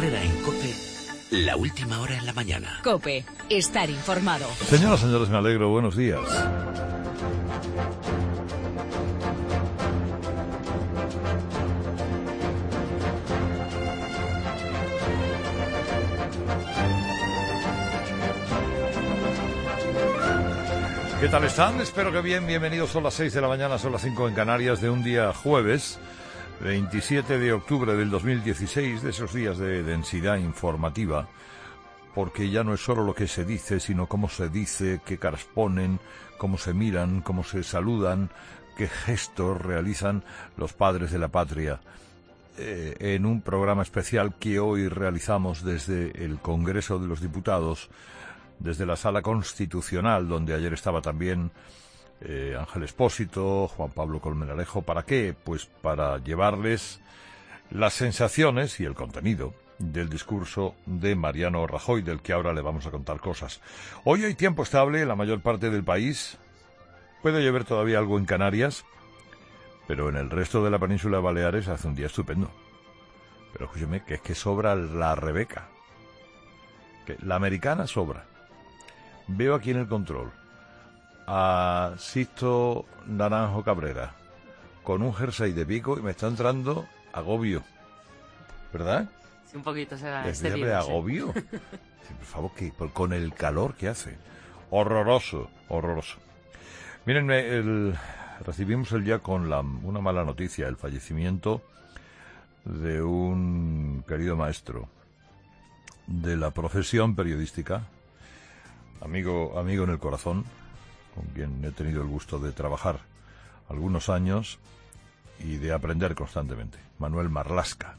Cabrera en COPE, la última hora en la mañana. COPE, estar informado. Señoras, señores, me alegro. Buenos días. ¿Qué tal están? Espero que bien. Bienvenidos. Son las 6 de la mañana, son las 5 en Canarias, de un día jueves, 27 de octubre del 2016, de esos días de densidad informativa, porque ya no es solo lo que se dice, sino cómo se dice, qué caras ponen, cómo se miran, cómo se saludan, qué gestos realizan los padres de la patria. En un programa especial que hoy realizamos desde el Congreso de los Diputados, desde la Sala Constitucional, donde ayer estaba también Ángel Expósito, Juan Pablo Colmenarejo. ¿Para qué? Pues para llevarles las sensaciones y el contenido del discurso de Mariano Rajoy, del que ahora le vamos a contar cosas. Hoy hay tiempo estable en la mayor parte del país. Puede llover todavía algo en Canarias, pero en el resto de la península de Baleares hace un día estupendo. Pero escúcheme, que es que sobra la Rebeca. Que la americana sobra. Veo aquí en el control a Sixto Naranjo Cabrera con un jersey de pico y me está entrando agobio, ¿verdad? Sí, un poquito será ¿Desde agobio? Sí, por favor, que con el calor que hace. Horroroso, horroroso. Miren, recibimos el día con una mala noticia, el fallecimiento de un querido maestro de la profesión periodística, amigo en el corazón, con quien he tenido el gusto de trabajar algunos años y de aprender constantemente. Manuel Marlaska.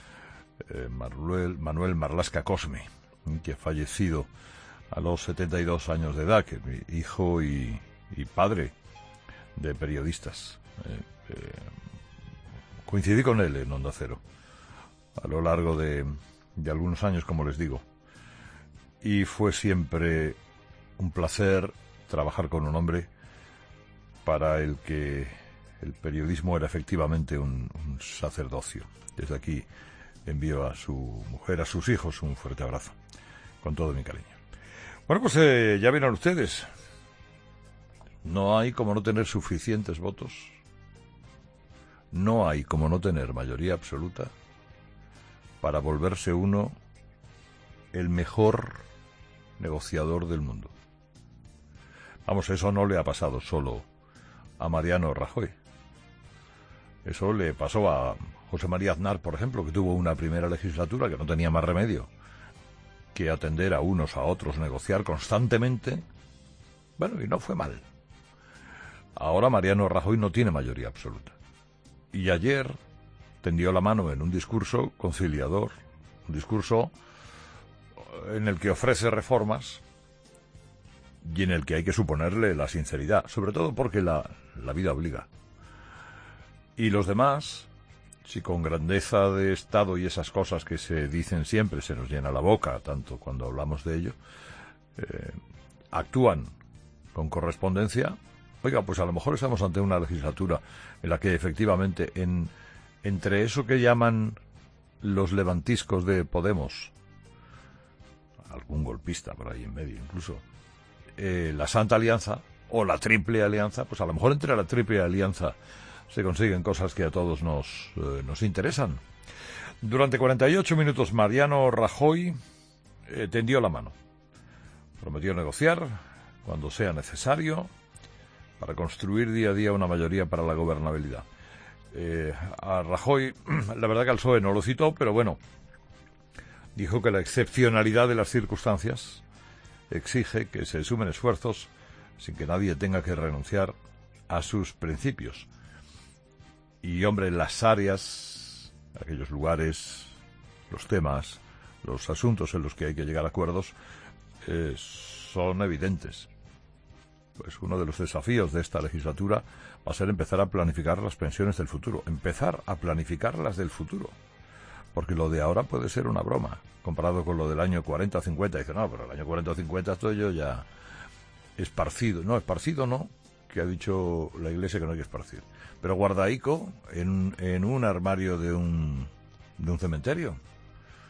Manuel Marlaska Cosme, que ha fallecido a los 72 años de edad, que es mi hijo y padre de periodistas. Coincidí con él en Onda Cero a lo largo de algunos años, como les digo, y fue siempre un placer trabajar con un hombre para el que el periodismo era efectivamente un sacerdocio. Desde aquí envío a su mujer, a sus hijos, un fuerte abrazo, con todo mi cariño. Bueno, pues ya vieron ustedes, no hay como no tener suficientes votos, no hay como no tener mayoría absoluta para volverse uno el mejor negociador del mundo. Vamos, eso no le ha pasado solo a Mariano Rajoy. Eso le pasó a José María Aznar, por ejemplo, que tuvo una primera legislatura que no tenía más remedio que atender a unos a otros, negociar constantemente. Bueno, y no fue mal. Ahora Mariano Rajoy no tiene mayoría absoluta. Y ayer tendió la mano en un discurso conciliador, un discurso en el que ofrece reformas y en el que hay que suponerle la sinceridad, sobre todo porque la vida obliga. Y los demás, si con grandeza de Estado y esas cosas que se dicen siempre se nos llena la boca, tanto cuando hablamos de ello, actúan con correspondencia, oiga, pues a lo mejor estamos ante una legislatura en la que efectivamente entre eso que llaman los levantiscos de Podemos, algún golpista por ahí en medio incluso, la Santa Alianza o la Triple Alianza, pues a lo mejor entre la Triple Alianza se consiguen cosas que a todos nos interesan. Durante 48 minutos Mariano Rajoy tendió la mano. Prometió negociar cuando sea necesario para construir día a día una mayoría para la gobernabilidad. A Rajoy, la verdad que al PSOE no lo citó, pero bueno, dijo que la excepcionalidad de las circunstancias exige que se sumen esfuerzos sin que nadie tenga que renunciar a sus principios. Y, hombre, las áreas, aquellos lugares, los temas, los asuntos en los que hay que llegar a acuerdos, son evidentes. Pues uno de los desafíos de esta legislatura va a ser empezar a planificar las pensiones del futuro, empezar a planificarlas del futuro. Porque lo de ahora puede ser una broma, comparado con lo del año 40 o 50. Dice, no, pero el año 40 o 50 estoy yo ya esparcido. No, esparcido no, que ha dicho la Iglesia que no hay que esparcir. Pero guardaico en un armario de un cementerio.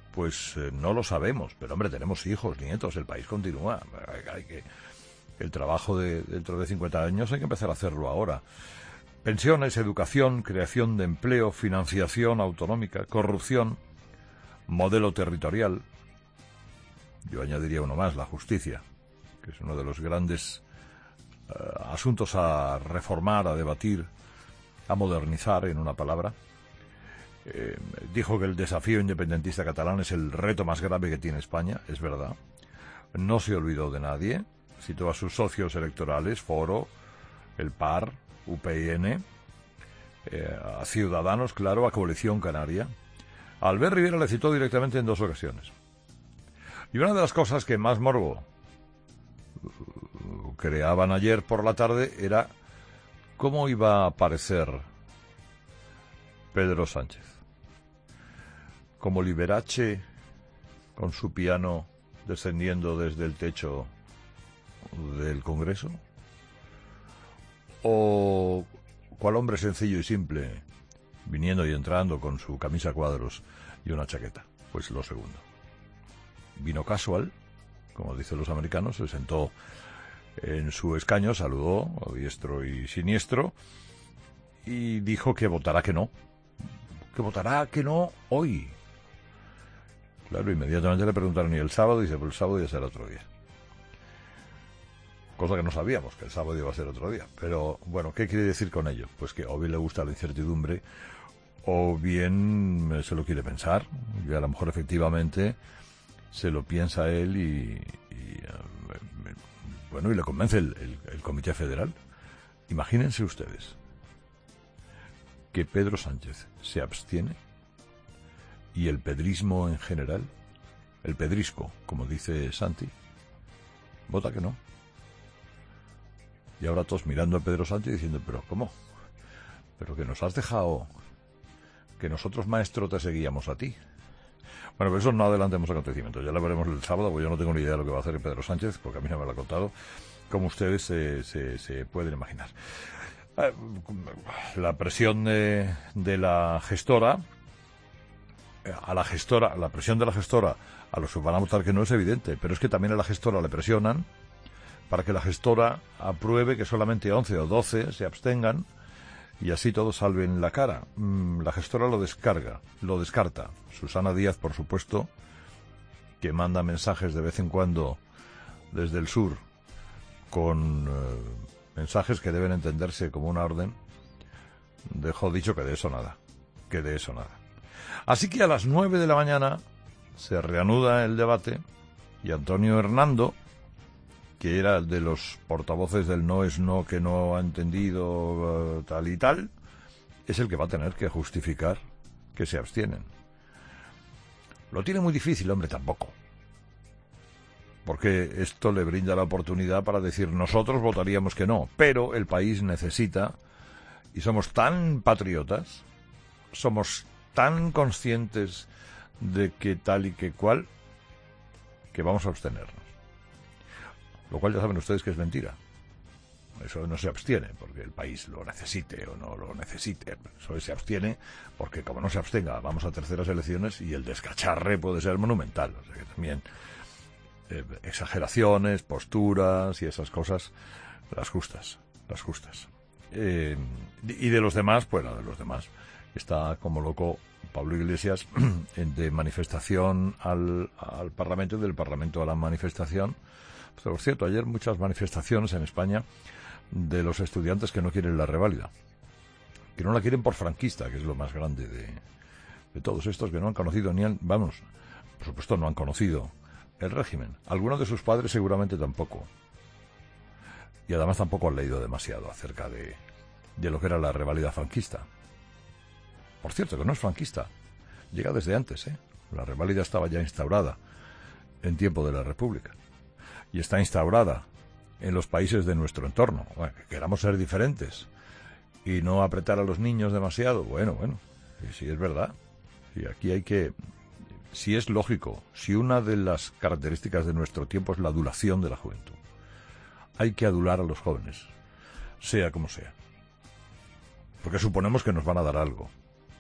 Pues no lo sabemos, pero hombre, tenemos hijos, nietos, el país continúa. El trabajo dentro de 50 años hay que empezar a hacerlo ahora. Pensiones, educación, creación de empleo, financiación autonómica, corrupción, modelo territorial. Yo añadiría uno más, la justicia, que es uno de los grandes asuntos a reformar, a debatir, a modernizar, en una palabra. Dijo que el desafío independentista catalán es el reto más grave que tiene España, es verdad. No se olvidó de nadie, citó a sus socios electorales, Foro, el PAR, UPyN, a Ciudadanos, claro, a Coalición Canaria. A Albert Rivera le citó directamente en 2 ocasiones. Y una de las cosas que más morbo creaban ayer por la tarde era cómo iba a aparecer Pedro Sánchez. Como Liberace con su piano descendiendo desde el techo del Congreso, o cual hombre sencillo y simple viniendo y entrando con su camisa a cuadros y una chaqueta. Pues lo segundo. Vino casual, como dicen los americanos, se sentó en su escaño, saludó a diestro y siniestro y dijo que votará que no hoy. Claro, inmediatamente le preguntaron, ¿y el sábado? Y dice, pues el sábado ya será otro día. Cosa que no sabíamos, que el sábado iba a ser otro día. Pero, bueno, ¿qué quiere decir con ello? Pues que o bien le gusta la incertidumbre, o bien se lo quiere pensar, y a lo mejor efectivamente se lo piensa él y le convence el Comité Federal. Imagínense ustedes que Pedro Sánchez se abstiene y el pedrismo en general, el pedrisco, como dice Santi, vota que no. Y ahora todos mirando a Pedro Sánchez diciendo, ¿pero cómo? ¿Pero que nos has dejado que nosotros, maestro, te seguíamos a ti? Bueno, pues eso no adelantemos acontecimientos, ya lo veremos el sábado, porque yo no tengo ni idea de lo que va a hacer Pedro Sánchez, porque a mí no me lo ha contado, como ustedes se pueden imaginar. La presión de la gestora, la presión de la gestora a los que van a votar que no es evidente, pero es que también a la gestora le presionan para que la gestora apruebe que solamente 11 o 12 se abstengan y así todos salven la cara. La gestora lo descarta. Susana Díaz, por supuesto, que manda mensajes de vez en cuando desde el sur con mensajes que deben entenderse como una orden, dejó dicho que de eso nada. Así que a las 9 de la mañana se reanuda el debate y Antonio Hernando, que era el de los portavoces del no es no, que no ha entendido tal y tal, es el que va a tener que justificar que se abstienen. Lo tiene muy difícil, hombre, tampoco. Porque esto le brinda la oportunidad para decir, nosotros votaríamos que no, pero el país necesita, y somos tan patriotas, somos tan conscientes de que tal y que cual, que vamos a abstenernos. Lo cual ya saben ustedes que es mentira. Eso no se abstiene porque el país lo necesite o no lo necesite. Eso se abstiene porque, como no se abstenga, vamos a terceras elecciones y el descacharre puede ser monumental. O sea que también exageraciones, posturas y esas cosas, las justas. Y de los demás, está como loco Pablo Iglesias de manifestación al Parlamento y del Parlamento a la manifestación. Por cierto, ayer muchas manifestaciones en España de los estudiantes que no quieren la reválida, que no la quieren por franquista, que es lo más grande de todos estos, que no han conocido por supuesto no han conocido el régimen. Algunos de sus padres seguramente tampoco. Y además tampoco han leído demasiado acerca de lo que era la reválida franquista. Por cierto, que no es franquista. Llega desde antes, ¿eh? La reválida estaba ya instaurada en tiempo de la República. Y está instaurada en los países de nuestro entorno. Bueno, que queramos ser diferentes y no apretar a los niños demasiado. Bueno, sí es verdad. Y aquí hay que... Si es lógico, si una de las características de nuestro tiempo es la adulación de la juventud, hay que adular a los jóvenes, sea como sea. Porque suponemos que nos van a dar algo.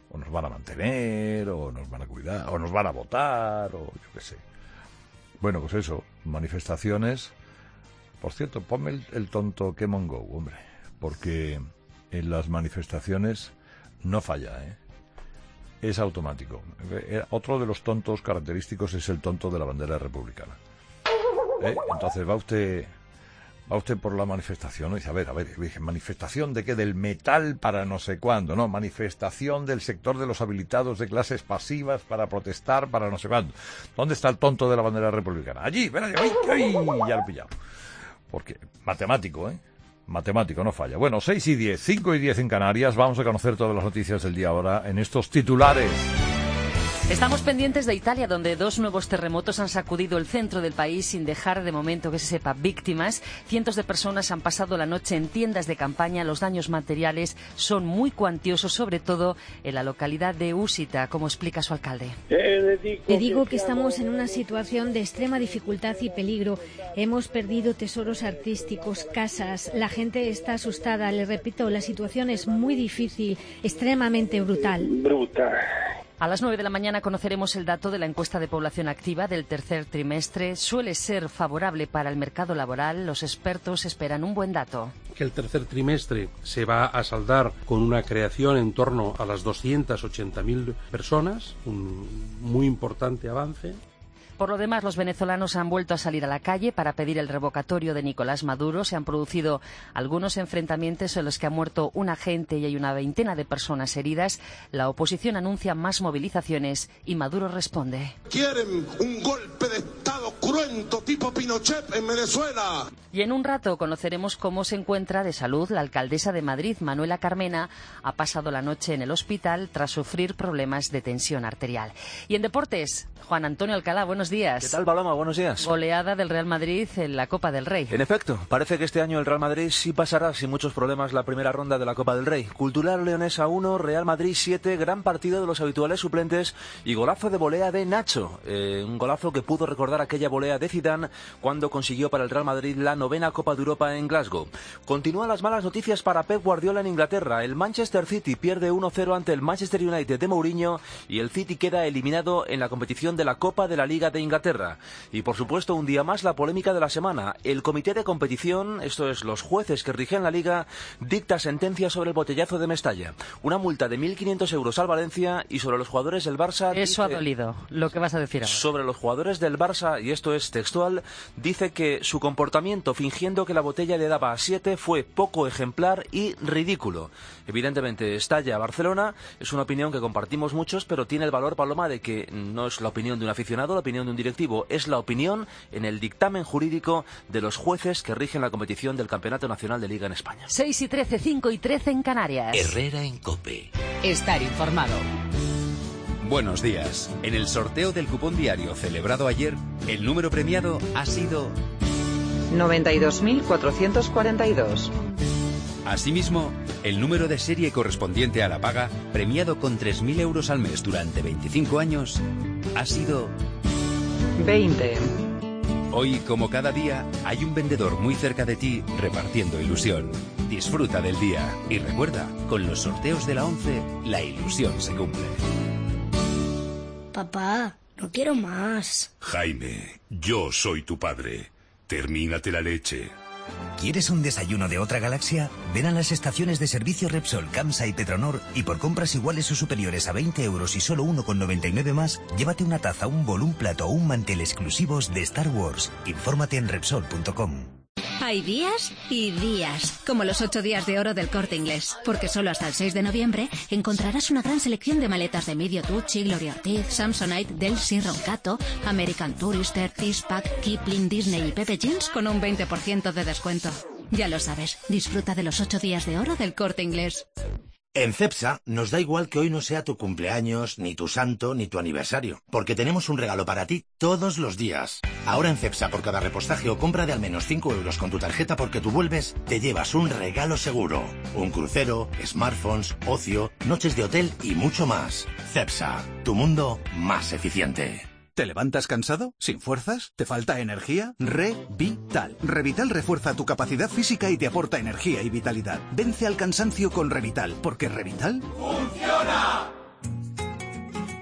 o nos van a mantener, o nos van a cuidar, o nos van a votar, o yo qué sé. Bueno, pues eso, manifestaciones. Por cierto, ponme el tonto Come on Go, hombre, porque en las manifestaciones no falla, ¿eh? Es automático. Otro de los tontos característicos es el tonto de la bandera republicana. Entonces va usted por la manifestación, ¿no? Y dice, a ver, ¿manifestación de qué? Del metal para no sé cuándo, ¿no? Manifestación del sector de los habilitados de clases pasivas para protestar para no sé cuándo. ¿Dónde está el tonto de la bandera republicana? Allí, ven allí, ¡ay! Ya lo he pillado. Porque, matemático, Matemático, no falla. Bueno, 6:10, 5:10 en Canarias. Vamos a conocer todas las noticias del día ahora en estos titulares. Estamos pendientes de Italia, donde 2 nuevos terremotos han sacudido el centro del país sin dejar de momento que se sepa víctimas. Cientos de personas han pasado la noche en tiendas de campaña. Los daños materiales son muy cuantiosos, sobre todo en la localidad de Usita, como explica su alcalde. Le digo que estamos en una situación de extrema dificultad y peligro. Hemos perdido tesoros artísticos, casas. La gente está asustada. Le repito, la situación es muy difícil, extremadamente brutal. A las 9 de la mañana conoceremos el dato de la encuesta de población activa del tercer trimestre. Suele ser favorable para el mercado laboral. Los expertos esperan un buen dato. Que el tercer trimestre se va a saldar con una creación en torno a las 280.000 personas, un muy importante avance. Por lo demás, los venezolanos han vuelto a salir a la calle para pedir el revocatorio de Nicolás Maduro. Se han producido algunos enfrentamientos en los que ha muerto un agente y hay una veintena de personas heridas. La oposición anuncia más movilizaciones y Maduro responde. Quieren un golpe de Estado cruento tipo Pinochet en Venezuela. Y en un rato conoceremos cómo se encuentra de salud la alcaldesa de Madrid, Manuela Carmena. Ha pasado la noche en el hospital tras sufrir problemas de tensión arterial. Y en deportes, Juan Antonio Alcalá, buenos días. ¿Qué tal, Paloma? Buenos días. Goleada del Real Madrid en la Copa del Rey. En efecto, parece que este año el Real Madrid sí pasará sin muchos problemas la primera ronda de la Copa del Rey. Cultural Leonesa 1, Real Madrid 7, gran partido de los habituales suplentes y golazo de volea de Nacho. Un golazo que pudo recordar aquella volea de Zidane cuando consiguió para el Real Madrid la 9ª Copa de Europa en Glasgow. Continúan las malas noticias para Pep Guardiola en Inglaterra. El Manchester City pierde 1-0 ante el Manchester United de Mourinho y el City queda eliminado en la competición de la Copa de la Liga de Inglaterra. Y por supuesto, un día más la polémica de la semana. El comité de competición, esto es, los jueces que rigen la Liga, dicta sentencia sobre el botellazo de Mestalla. Una multa de 1.500 euros al Valencia y sobre los jugadores del Barça... Eso ha dolido, lo que vas a decir ahora. Sobre los jugadores del Barça, y esto es textual, dice que su comportamiento fingiendo que la botella le daba a 7 fue poco ejemplar y ridículo. Evidentemente, estalla Barcelona, es una opinión que compartimos muchos, pero tiene el valor, Paloma, de que no es la opinión de un aficionado, la opinión de un directivo, es la opinión en el dictamen jurídico de los jueces que rigen la competición del Campeonato Nacional de Liga en España. 6:13, 5:13 en Canarias. Herrera en COPE. Estar informado. Buenos días. En el sorteo del cupón diario celebrado ayer, el número premiado ha sido 92.442. Asimismo, el número de serie correspondiente a la paga, premiado con 3.000 euros al mes durante 25 años, ha sido 20. Hoy, como cada día, hay un vendedor muy cerca de ti repartiendo ilusión. Disfruta del día y recuerda, con los sorteos de la 11, la ilusión se cumple. Papá, no quiero más. Jaime, yo soy tu padre. Termínate la leche. ¿Quieres un desayuno de otra galaxia? Ven a las estaciones de servicio Repsol, Camsa y Petronor y por compras iguales o superiores a 20 euros y solo 1,99 más, llévate una taza, un bol, un plato o un mantel exclusivos de Star Wars. Infórmate en Repsol.com. Hay días y días, como los 8 días de oro del Corte Inglés, porque solo hasta el 6 de noviembre encontrarás una gran selección de maletas de Medio Tucci, Gloria Ortiz, Samsonite, Delcy, Roncato, American Tourister, Tispac, Kipling, Disney y Pepe Jeans con un 20% de descuento. Ya lo sabes, disfruta de los 8 días de oro del Corte Inglés. En Cepsa nos da igual que hoy no sea tu cumpleaños, ni tu santo, ni tu aniversario, porque tenemos un regalo para ti todos los días. Ahora en Cepsa, por cada repostaje o compra de al menos 5 euros con tu tarjeta porque tú vuelves, te llevas un regalo seguro. Un crucero, smartphones, ocio, noches de hotel y mucho más. Cepsa, tu mundo más eficiente. ¿Te levantas cansado? ¿Sin fuerzas? ¿Te falta energía? Revital. Revital refuerza tu capacidad física y te aporta energía y vitalidad. Vence al cansancio con Revital, porque Revital... ¡funciona!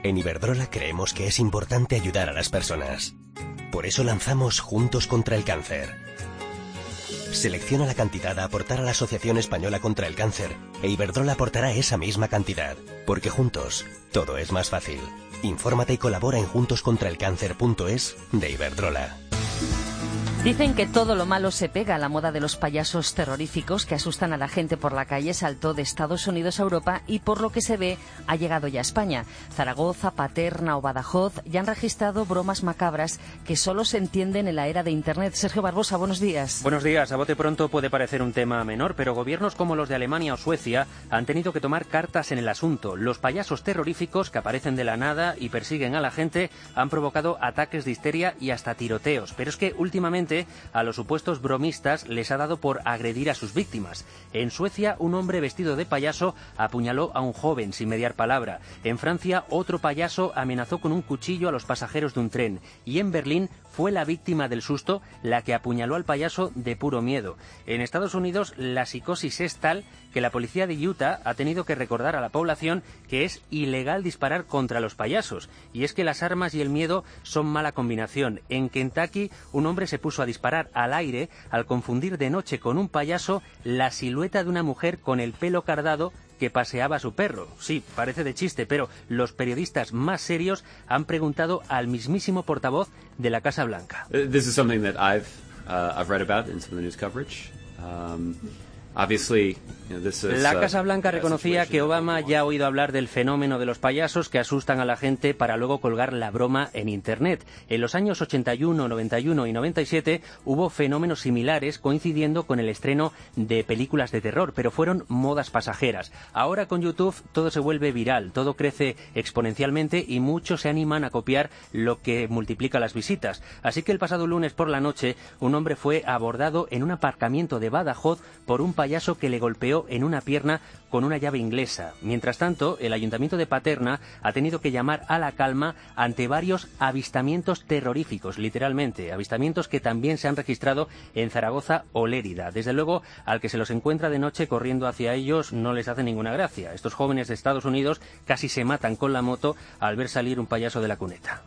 En Iberdrola creemos que es importante ayudar a las personas. Por eso lanzamos Juntos contra el Cáncer. Selecciona la cantidad a aportar a la Asociación Española contra el Cáncer e Iberdrola aportará esa misma cantidad, porque juntos todo es más fácil. Infórmate y colabora en juntoscontraelcáncer.es de Iberdrola. Dicen que todo lo malo se pega a la moda de los payasos terroríficos que asustan a la gente por la calle. Saltó de Estados Unidos a Europa y, por lo que se ve, ha llegado ya a España. Zaragoza, Paterna o Badajoz ya han registrado bromas macabras que solo se entienden en la era de Internet. Sergio Barbosa, buenos días. Buenos días. A bote pronto puede parecer un tema menor, pero gobiernos como los de Alemania o Suecia han tenido que tomar cartas en el asunto. Los payasos terroríficos que aparecen de la nada y persiguen a la gente han provocado ataques de histeria y hasta tiroteos. Pero es que últimamente a los supuestos bromistas les ha dado por agredir a sus víctimas. En Suecia, un hombre vestido de payaso apuñaló a un joven sin mediar palabra. En Francia, otro payaso amenazó con un cuchillo a los pasajeros de un tren. Y en Berlín fue la víctima del susto la que apuñaló al payaso de puro miedo. En Estados Unidos, la psicosis es tal que la policía de Utah ha tenido que recordar a la población que es ilegal disparar contra los payasos. Y es que las armas y el miedo son mala combinación. En Kentucky, un hombre se puso a disparar al aire al confundir de noche con un payaso la silueta de una mujer con el pelo cardado que paseaba a su perro. Sí, parece de chiste, pero los periodistas más serios han preguntado al mismísimo portavoz de la Casa Blanca. This is something that I've read about in some of the news coverage. La Casa Blanca reconocía que Obama ya ha oído hablar del fenómeno de los payasos que asustan a la gente para luego colgar la broma en Internet. En los años 81, 91 y 97 hubo fenómenos similares coincidiendo con el estreno de películas de terror, pero fueron modas pasajeras. Ahora con YouTube todo se vuelve viral, todo crece exponencialmente y muchos se animan a copiar lo que multiplica las visitas. Así que el pasado lunes por la noche un hombre fue abordado en un aparcamiento de Badajoz por un payaso que le golpeó en una pierna con una llave inglesa. Mientras tanto, el Ayuntamiento de Paterna ha tenido que llamar a la calma ante varios avistamientos terroríficos, literalmente, avistamientos que también se han registrado en Zaragoza o Lérida. Desde luego, al que se los encuentra de noche corriendo hacia ellos no les hace ninguna gracia. Estos jóvenes de Estados Unidos casi se matan con la moto al ver salir un payaso de la cuneta.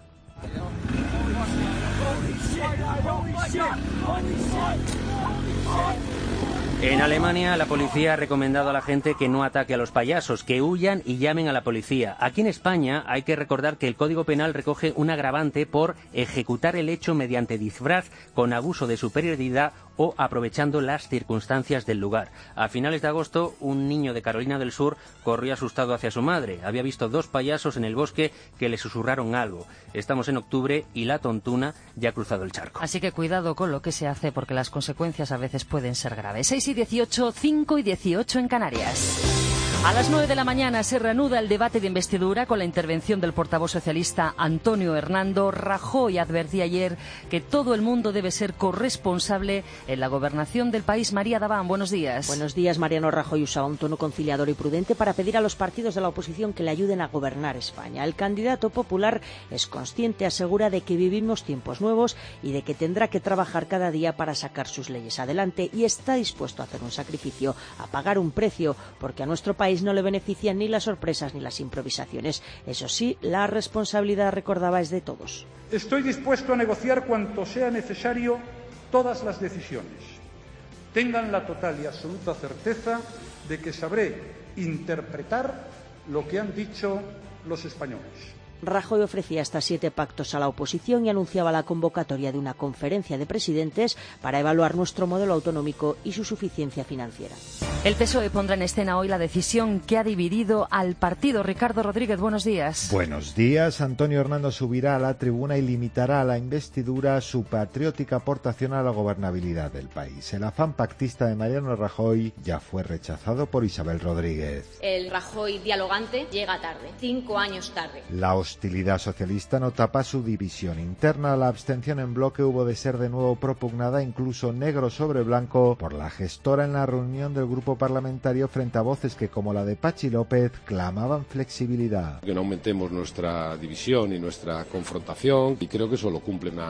En Alemania, la policía ha recomendado a la gente que no ataque a los payasos, que huyan y llamen a la policía. Aquí en España hay que recordar que el Código Penal recoge un agravante por ejecutar el hecho mediante disfraz, con abuso de superioridad o aprovechando las circunstancias del lugar. A finales de agosto, un niño de Carolina del Sur corrió asustado hacia su madre. Había visto dos payasos en el bosque que le susurraron algo. Estamos en octubre y la tontuna ya ha cruzado el charco. Así que cuidado con lo que se hace porque las consecuencias a veces pueden ser graves. 6:18, 5:18 en Canarias. A las 9 de la mañana se reanuda el debate de investidura con la intervención del portavoz socialista Antonio Hernando. Rajoy advertía ayer que todo el mundo debe ser corresponsable en la gobernación del país. María Daván, buenos días. Buenos días. Mariano Rajoy usaba un tono conciliador y prudente para pedir a los partidos de la oposición que le ayuden a gobernar España. El candidato popular es consciente, asegura, de que vivimos tiempos nuevos y de que tendrá que trabajar cada día para sacar sus leyes adelante y está dispuesto a hacer un sacrificio, a pagar un precio, porque a nuestro país no le benefician ni las sorpresas ni las improvisaciones. Eso sí, la responsabilidad, recordaba, es de todos. Estoy dispuesto a negociar cuanto sea necesario todas las decisiones. Tengan la total y absoluta certeza de que sabré interpretar lo que han dicho los españoles. Rajoy ofrecía hasta 7 pactos a la oposición y anunciaba la convocatoria de una conferencia de presidentes para evaluar nuestro modelo autonómico y su suficiencia financiera. El PSOE pondrá en escena hoy la decisión que ha dividido al partido. Ricardo Rodríguez, buenos días. Buenos días. Antonio Hernando subirá a la tribuna y limitará a la investidura su patriótica aportación a la gobernabilidad del país. El afán pactista de Mariano Rajoy ya fue rechazado por Isabel Rodríguez. El Rajoy dialogante llega tarde, 5 años tarde. La hostilidad socialista no tapa su división interna. La abstención en bloque hubo de ser de nuevo propugnada, incluso negro sobre blanco, por la gestora en la reunión del grupo parlamentario frente a voces que, como la de Pachi López, clamaban flexibilidad. Que no aumentemos nuestra división y nuestra confrontación, y creo que eso lo cumplen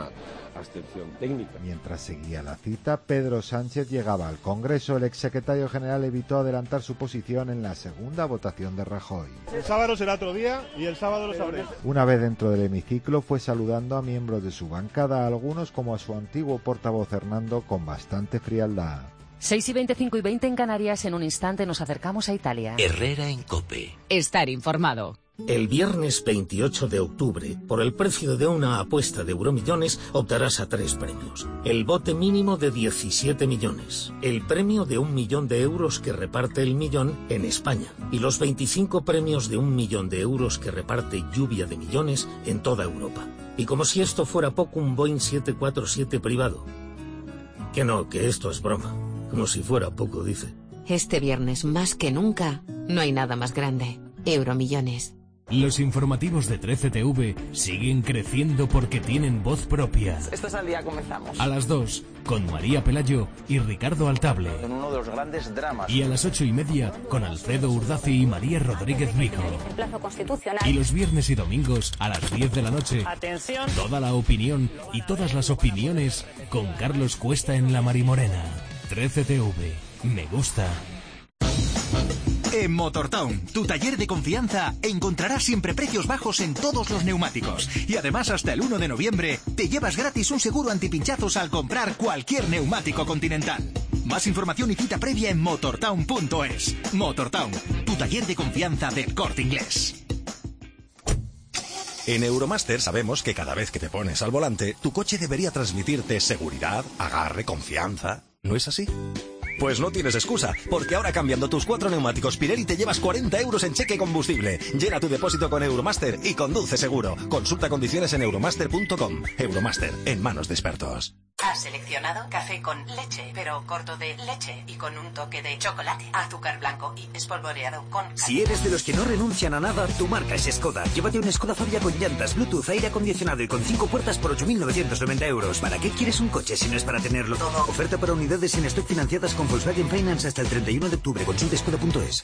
abstención técnica. Mientras seguía la cita, Pedro Sánchez llegaba al Congreso. El exsecretario general evitó adelantar su posición en la segunda votación de Rajoy. El sábado será otro día y el sábado lo sabréis. Una vez dentro del hemiciclo fue saludando a miembros de su bancada, a algunos como a su antiguo portavoz Hernando, con bastante frialdad. 6:25 y 20 en Canarias. En un instante nos acercamos a Italia. Herrera en COPE. Estar informado. El viernes 28 de octubre, por el precio de una apuesta de Euromillones, optarás a 3 premios. El bote mínimo de 17 millones, el premio de 1 millón de euros que reparte El Millón en España y los 25 premios de 1 millón de euros que reparte Lluvia de Millones en toda Europa. Y como si esto fuera poco, un Boeing 747 privado. Que no, que esto es broma. Como si fuera poco, dice. Este viernes, más que nunca, no hay nada más grande. Euromillones. Los informativos de 13TV siguen creciendo porque tienen voz propia. Esto es Al Día, comenzamos. A las 2, con María Pelayo y Ricardo Altable. En uno de los grandes dramas. Y a las 8:30, con Alfredo Urdaci y María Rodríguez Rico. En plazo constitucional. Y los viernes y domingos, a las 10 de la noche, atención, toda la opinión y todas las opiniones con Carlos Cuesta en La Marimorena. 13TV. Me gusta. En Motortown, tu taller de confianza, encontrarás siempre precios bajos en todos los neumáticos. Y además, hasta el 1 de noviembre, te llevas gratis un seguro antipinchazos al comprar cualquier neumático Continental. Más información y cita previa en motortown.es. Motortown, tu taller de confianza del Corte Inglés. En Euromaster sabemos que cada vez que te pones al volante, tu coche debería transmitirte seguridad, agarre, confianza. ¿No es así? Pues no tienes excusa, porque ahora cambiando tus 4 neumáticos Pirelli te llevas 40 euros en cheque combustible. Llena tu depósito con Euromaster y conduce seguro. Consulta condiciones en euromaster.com. Euromaster, en manos de expertos. Has seleccionado café con leche, pero corto de leche y con un toque de chocolate, azúcar blanco y espolvoreado con... Si eres de los que no renuncian a nada, tu marca es Skoda. Llévate un Skoda Fabia con llantas, Bluetooth, aire acondicionado y con 5 puertas por 8.990 euros. ¿Para qué quieres un coche si no es para tenerlo todo? Oferta para unidades en stock financiadas con Volkswagen Finance hasta el 31 de octubre. Consulta skoda.es.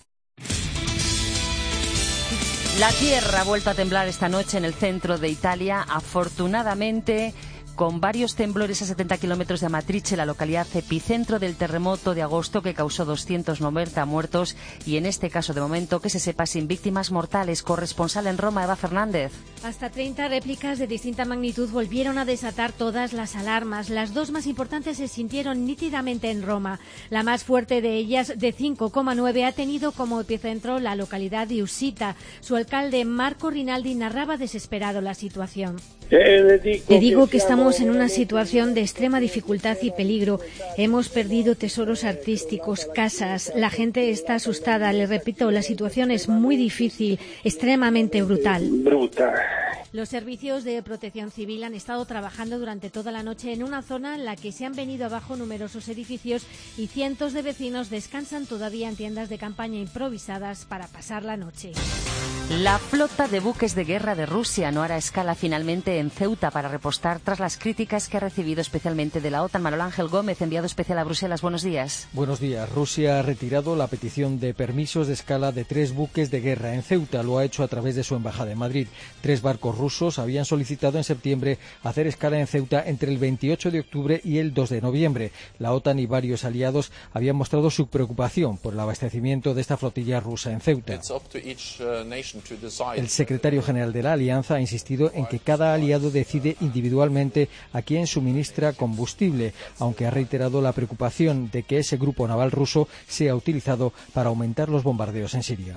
La tierra ha vuelto a temblar esta noche en el centro de Italia. Afortunadamente, con varios temblores a 70 kilómetros de Amatrice, la localidad epicentro del terremoto de agosto que causó 290 muertos y en este caso, de momento, que se sepa, sin víctimas mortales. Corresponsal en Roma, Eva Fernández. Hasta 30 réplicas de distinta magnitud volvieron a desatar todas las alarmas. Las dos más importantes se sintieron nítidamente en Roma. La más fuerte de ellas, de 5,9, ha tenido como epicentro la localidad de Usita. Su alcalde, Marco Rinaldi, narraba desesperado la situación. Te digo que estamos en una situación de extrema dificultad y peligro. Hemos perdido tesoros artísticos, casas. La gente está asustada. Le repito, la situación es muy difícil, extremadamente brutal. Los servicios de protección civil han estado trabajando durante toda la noche en una zona en la que se han venido abajo numerosos edificios y cientos de vecinos descansan todavía en tiendas de campaña improvisadas para pasar la noche. La flota de buques de guerra de Rusia no hará escala finalmente en Ceuta para repostar tras las críticas que ha recibido especialmente de la OTAN. Manuel Ángel Gómez, enviado especial a Bruselas. Buenos días. Buenos días. Rusia ha retirado la petición de permisos de escala de 3 buques de guerra en Ceuta. Lo ha hecho a través de su embajada en Madrid. 3 barcos rusos habían solicitado en septiembre hacer escala en Ceuta entre el 28 de octubre y el 2 de noviembre. La OTAN y varios aliados habían mostrado su preocupación por el abastecimiento de esta flotilla rusa en Ceuta. El secretario general de la Alianza ha insistido en que cada aliado decide individualmente a quién suministra combustible, aunque ha reiterado la preocupación de que ese grupo naval ruso sea utilizado para aumentar los bombardeos en Siria.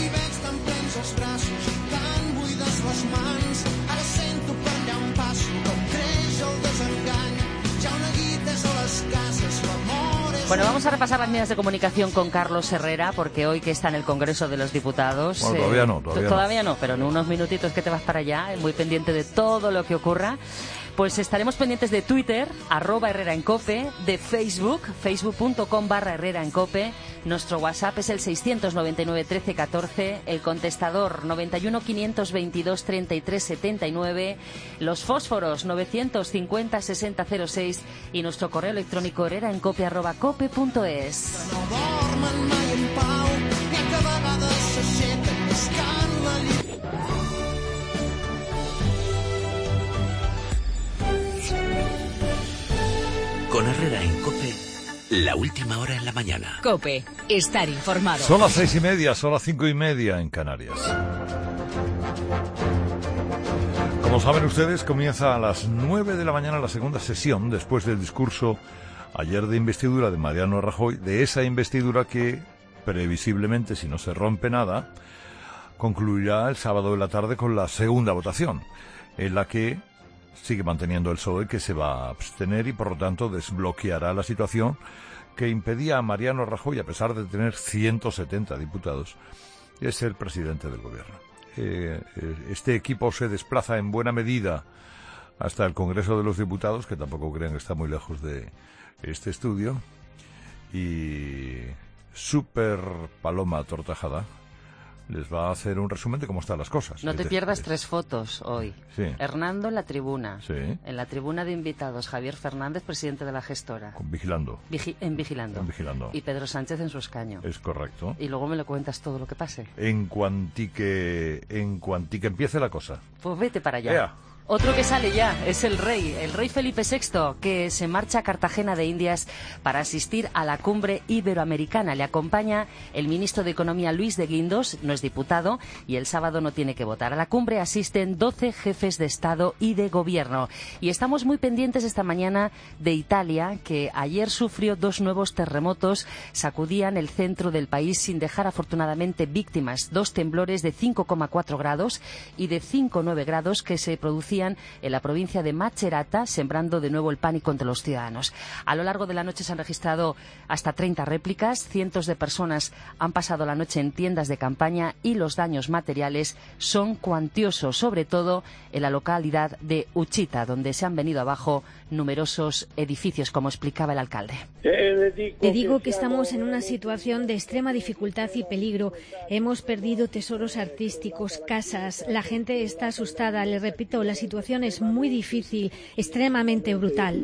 Bueno, vamos a repasar las medidas de comunicación con Carlos Herrera, porque hoy que está en el Congreso de los Diputados... Bueno, todavía no, pero en unos minutitos que te vas para allá, muy pendiente de todo lo que ocurra. Pues estaremos pendientes de Twitter, @HerreraEnCope, de Facebook, facebook.com/HerreraEnCope. Nuestro WhatsApp es el 699 13 14, el contestador 91 522 33 79, los fósforos 950 60 06 y nuestro correo electrónico herreraencope@cope.es. La última hora en la mañana. COPE. Estar informado. Son las 6:30, son las 5:30 en Canarias. Como saben ustedes, comienza a las 9 de la mañana la segunda sesión después del discurso ayer de investidura de Mariano Rajoy, de esa investidura que previsiblemente, si no se rompe nada, concluirá el sábado de la tarde con la segunda votación, en la que sigue manteniendo el PSOE que se va a abstener y por lo tanto desbloqueará la situación que impedía a Mariano Rajoy, a pesar de tener 170 diputados, es ser presidente del gobierno. Este equipo se desplaza en buena medida hasta el Congreso de los Diputados, que tampoco crean que está muy lejos de este estudio, y Super Paloma Tortajada les va a hacer un resumen de cómo están las cosas. No te pierdas 3 fotos hoy. Sí. Hernando en la tribuna. Sí. En la tribuna de invitados, Javier Fernández, presidente de la gestora. Vigilando. Vigilando. Y Pedro Sánchez en su escaño. Es correcto. Y luego me lo cuentas todo lo que pase. En cuantique empiece la cosa. Pues vete para allá. ¡Ea! Otro que sale ya es el rey Felipe VI, que se marcha a Cartagena de Indias para asistir a la cumbre iberoamericana. Le acompaña el ministro de Economía Luis de Guindos, no es diputado, y el sábado no tiene que votar. A la cumbre asisten 12 jefes de Estado y de Gobierno. Y estamos muy pendientes esta mañana de Italia, que ayer sufrió 2 nuevos terremotos, sacudían el centro del país sin dejar afortunadamente víctimas. 2 temblores de 5,4 grados y de 5,9 grados que se producían en la provincia de Macerata, sembrando de nuevo el pánico entre los ciudadanos. A lo largo de la noche se han registrado hasta 30 réplicas, cientos de personas han pasado la noche en tiendas de campaña y los daños materiales son cuantiosos, sobre todo en la localidad de Uchita, donde se han venido abajo numerosos edificios, como explicaba el alcalde. Te digo que estamos en una situación de extrema dificultad y peligro. Hemos perdido tesoros artísticos, casas, la gente está asustada. Le repito, la situación es muy difícil, extremadamente brutal.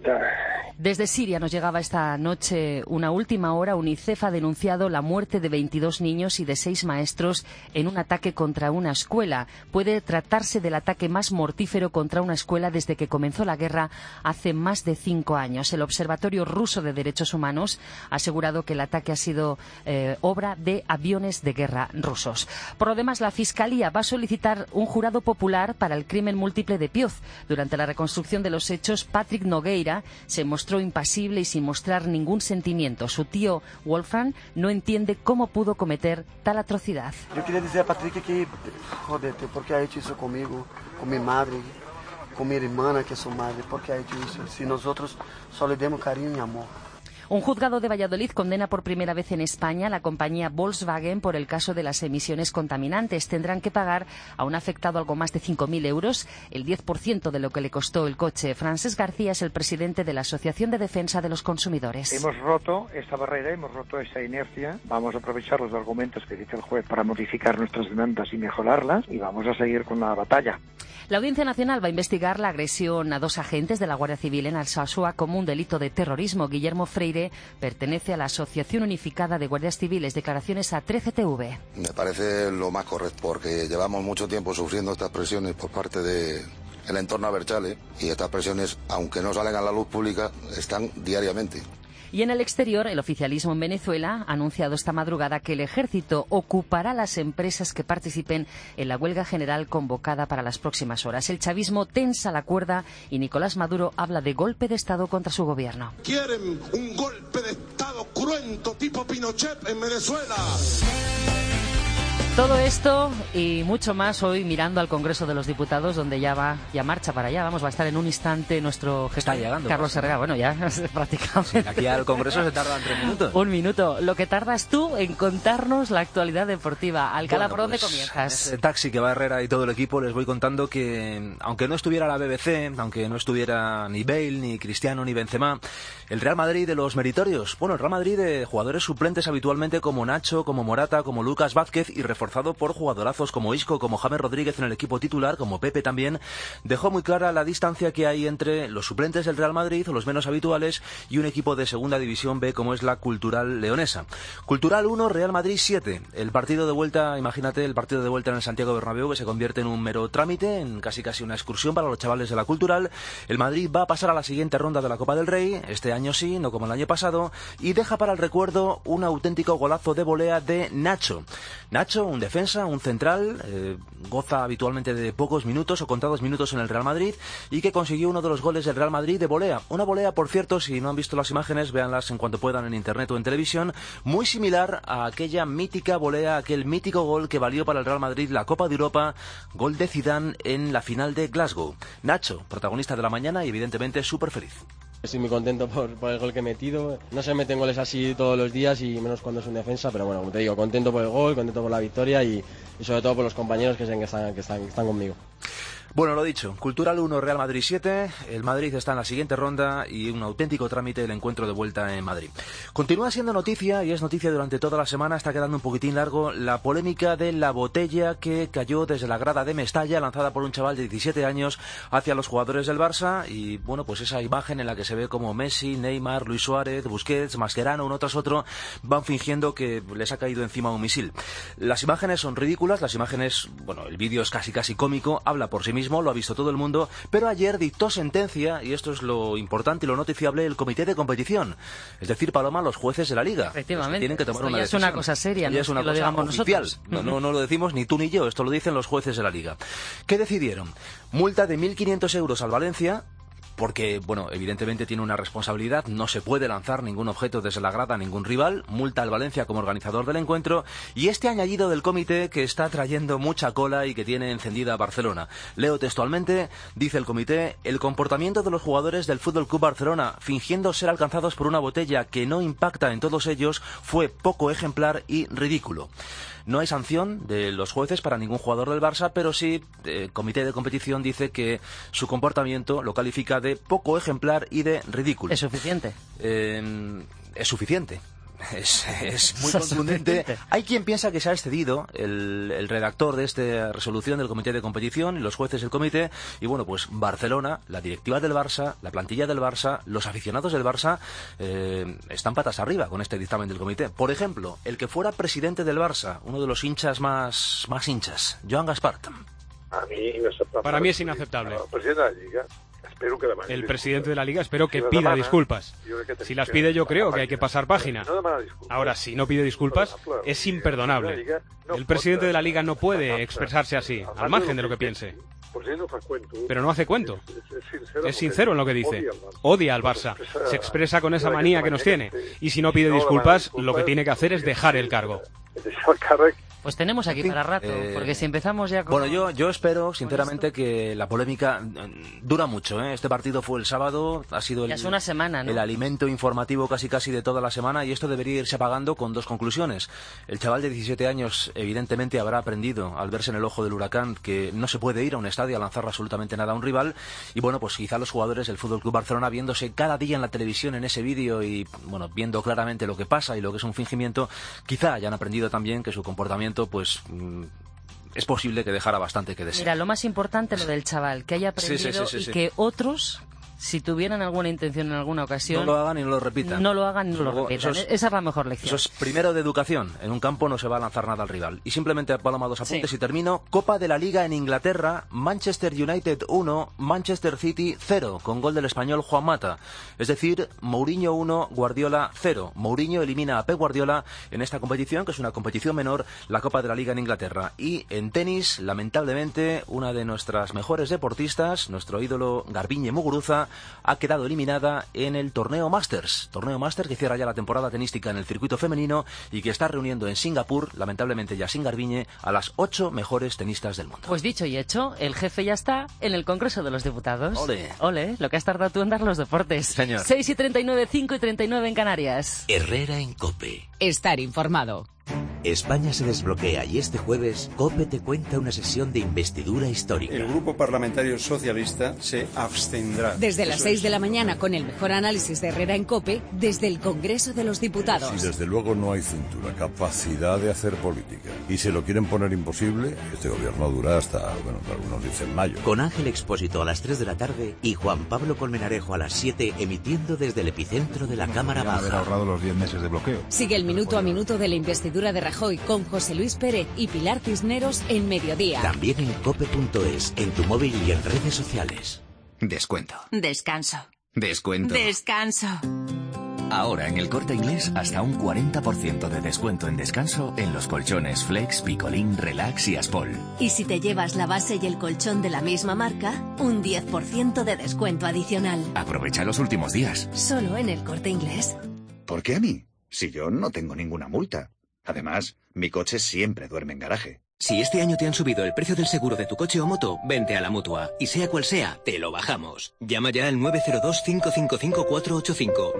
Desde Siria nos llegaba esta noche una última hora. UNICEF ha denunciado la muerte de 22 niños y de 6 maestros en un ataque contra una escuela. Puede tratarse del ataque más mortífero contra una escuela desde que comenzó la guerra hace más de 5 años. El Observatorio Ruso de Derechos Humanos ha asegurado que el ataque ha sido obra de aviones de guerra rusos. Por lo demás, la Fiscalía va a solicitar un jurado popular para el crimen múltiple de Pioz. Durante la reconstrucción de los hechos, Patrick Nogueira se mostró impasible y sin mostrar ningún sentimiento. Su tío, Wolfram, no entiende cómo pudo cometer tal atrocidad. Yo quería decir a Patrick que, jodete, ¿por qué ha hecho eso conmigo, con mi madre, con mi hermana que es su madre? ¿Por qué ha hecho eso? Si nosotros solo le damos cariño y amor. Un juzgado de Valladolid condena por primera vez en España a la compañía Volkswagen por el caso de las emisiones contaminantes. Tendrán que pagar a un afectado algo más de 5.000 euros, el 10% de lo que le costó el coche. Francesc García es el presidente de la Asociación de Defensa de los Consumidores. Hemos roto esta barrera, hemos roto esa inercia. Vamos a aprovechar los argumentos que dice el juez para modificar nuestras demandas y mejorarlas, y vamos a seguir con la batalla. La Audiencia Nacional va a investigar la agresión a 2 agentes de la Guardia Civil en Alsasua como un delito de terrorismo. Guillermo Freire pertenece a la Asociación Unificada de Guardias Civiles. Declaraciones a 13TV. Me parece lo más correcto, porque llevamos mucho tiempo sufriendo estas presiones por parte del entorno Abertzale, y estas presiones, aunque no salen a la luz pública, están diariamente. Y en el exterior, el oficialismo en Venezuela ha anunciado esta madrugada que el ejército ocupará las empresas que participen en la huelga general convocada para las próximas horas. El chavismo tensa la cuerda y Nicolás Maduro habla de golpe de Estado contra su gobierno. Quieren un golpe de Estado cruento tipo Pinochet en Venezuela. Todo esto y mucho más hoy mirando al Congreso de los Diputados, donde ya marcha para allá. Va a estar en un instante nuestro gestor Carlos Herrera. Bueno, ya prácticamente. Sí, aquí al Congreso se tardan 3 minutos. 1 minuto. Lo que tardas tú en contarnos la actualidad deportiva. Alcalá, ¿por dónde comienzas? En ese taxi que va Herrera y todo el equipo, les voy contando que, aunque no estuviera la BBC, aunque no estuviera ni Bale, ni Cristiano, ni Benzema, el Real Madrid de los meritorios. Bueno, el Real Madrid de jugadores suplentes habitualmente como Nacho, como Morata, como Lucas Vázquez, y reforzado por jugadorazos como Isco, como James Rodríguez en el equipo titular, como Pepe también, dejó muy clara la distancia que hay entre los suplentes del Real Madrid, o los menos habituales, y un equipo de Segunda División B como es la Cultural leonesa. Cultural 1, Real Madrid 7. El partido de vuelta, imagínate, el partido de vuelta en el Santiago Bernabéu, que se convierte en un mero trámite, en casi una excursión para los chavales de la Cultural. El Madrid va a pasar a la siguiente ronda de la Copa del Rey, este año sí, no como el año pasado, y deja para el recuerdo un auténtico golazo de volea de Nacho. Nacho, un defensa, un central, goza habitualmente de pocos minutos o contados minutos en el Real Madrid, y que consiguió uno de los goles del Real Madrid de volea. Una volea, por cierto, si no han visto las imágenes, véanlas en cuanto puedan en internet o en televisión, muy similar a aquella mítica volea, aquel mítico gol que valió para el Real Madrid la Copa de Europa, gol de Zidane en la final de Glasgow. Nacho, protagonista de la mañana y evidentemente súper feliz. Estoy muy contento por el gol que he metido. No se meten goles así todos los días y menos cuando es un defensa, pero bueno, como te digo, contento por el gol, contento por la victoria y sobre todo por los compañeros que están conmigo. Bueno, lo dicho, Cultural 1, Real Madrid 7, el Madrid está en la siguiente ronda y un auténtico trámite el encuentro de vuelta en Madrid. Continúa siendo noticia, y es noticia durante toda la semana, está quedando un poquitín largo, la polémica de la botella que cayó desde la grada de Mestalla, lanzada por un chaval de 17 años hacia los jugadores del Barça, y bueno, pues esa imagen en la que se ve como Messi, Neymar, Luis Suárez, Busquets, Mascherano, uno tras otro, van fingiendo que les ha caído encima un misil. Las imágenes son ridículas, las imágenes, bueno, el vídeo es casi cómico, habla por sí mismo, lo ha visto todo el mundo, pero ayer dictó sentencia, y esto es lo importante y lo noticiable, el comité de competición. Es decir, Paloma, los jueces de la Liga. Efectivamente. Tienen que tomar una decisión. Es una cosa seria, no es una cosa digamos oficial. Nosotros. No lo decimos ni tú ni yo, esto lo dicen los jueces de la Liga. ¿Qué decidieron? Multa de 1.500 euros al Valencia, porque, bueno, evidentemente tiene una responsabilidad, no se puede lanzar ningún objeto desde la grada a ningún rival, multa al Valencia como organizador del encuentro, y este añadido del comité que está trayendo mucha cola y que tiene encendida a Barcelona. Leo textualmente, dice el comité: el comportamiento de los jugadores del FC Barcelona, fingiendo ser alcanzados por una botella que no impacta en todos ellos, fue poco ejemplar y ridículo. No hay sanción de los jueces para ningún jugador del Barça, pero sí el comité de competición dice que su comportamiento lo califica de poco ejemplar y de ridículo. ¿Es suficiente? Es suficiente. Es muy contundente. Hay quien piensa que se ha excedido el redactor de esta resolución del comité de competición y los jueces del comité, y bueno, pues Barcelona, la directiva del Barça, la plantilla del Barça, los aficionados del Barça están patas arriba con este dictamen del comité. Por ejemplo, el que fuera presidente del Barça, uno de los hinchas más hinchas, Joan Gaspart. Para mí es inaceptable. Presidente de la Liga. El presidente de la Liga espero que pida disculpas. Si las pide, yo creo que hay que pasar página. Ahora, si no pide disculpas, es imperdonable. El presidente de la Liga no puede expresarse así, al margen de lo que piense. Pero no hace cuento. Es sincero en lo que dice. Odia al Barça. Se expresa con esa manía que nos tiene. Y si no pide disculpas, lo que tiene que hacer es dejar el cargo. Pues tenemos aquí para rato, porque si empezamos ya con... Bueno, yo espero, sinceramente, que la polémica dura mucho, ¿eh? Este partido fue el sábado, ha sido ya es una semana, ¿no? El alimento informativo casi de toda la semana, y esto debería irse apagando con dos conclusiones. El chaval de 17 años, evidentemente, habrá aprendido, al verse en el ojo del huracán, que no se puede ir a un estadio a lanzar absolutamente nada a un rival, y bueno, pues quizá los jugadores del FC Barcelona, viéndose cada día en la televisión en ese vídeo y, bueno, viendo claramente lo que pasa y lo que es un fingimiento, quizá hayan aprendido también que su comportamiento pues es posible que dejara bastante que desear. Mira, lo más importante lo del chaval, que haya aprendido y que otros, si tuvieran alguna intención en alguna ocasión, no lo hagan y no lo repitan. No lo hagan y no lo repitan. Esa es la mejor lección. Eso es primero de educación. En un campo no se va a lanzar nada al rival. Y simplemente, Paloma, dos apuntes y termino. Copa de la Liga en Inglaterra, Manchester United 1, Manchester City 0, con gol del español Juan Mata. Es decir, Mourinho 1, Guardiola 0. Mourinho elimina a Pep Guardiola en esta competición, que es una competición menor, la Copa de la Liga en Inglaterra. Y en tenis, lamentablemente, una de nuestras mejores deportistas, nuestro ídolo Garbiñe Muguruza, ha quedado eliminada en el torneo Masters que cierra ya la temporada tenística en el circuito femenino y que está reuniendo en Singapur, lamentablemente ya sin Garbiñe, a las 8 mejores tenistas del mundo. Pues dicho y hecho, el jefe ya está en el Congreso de los Diputados. Ole, lo que has tardado tú en dar los deportes. Señor. 6:39, 5:39 en Canarias. Herrera en COPE. Estar informado. España se desbloquea y este jueves COPE te cuenta una sesión de investidura histórica. El Grupo Parlamentario Socialista se abstendrá. Desde las 6 de la mañana con el mejor análisis de Herrera en COPE desde el Congreso de los Diputados. Si desde luego no hay cintura, capacidad de hacer política y se lo quieren poner imposible, este gobierno dura hasta, algunos dicen mayo. Con Ángel Expósito a las 3 de la tarde y Juan Pablo Colmenarejo a las 7 emitiendo desde el epicentro de la Cámara Baja. Haber ahorrado los 10 meses de bloqueo. Sigue el minuto a minuto de la investidura de Rajoy con José Luis Pérez y Pilar Cisneros en Mediodía. También en cope.es, en tu móvil y en redes sociales. Descuento. Descanso. Descuento. Descanso. Ahora en El Corte Inglés hasta un 40% de descuento en descanso en los colchones Flex, Picolín, Relax y Aspol. Y si te llevas la base y el colchón de la misma marca, un 10% de descuento adicional. Aprovecha los últimos días. Solo en El Corte Inglés. ¿Por qué a mí? Si yo no tengo ninguna multa. Además, mi coche siempre duerme en garaje. Si este año te han subido el precio del seguro de tu coche o moto, vente a la Mutua. Y sea cual sea, te lo bajamos. Llama ya al 902-555-485.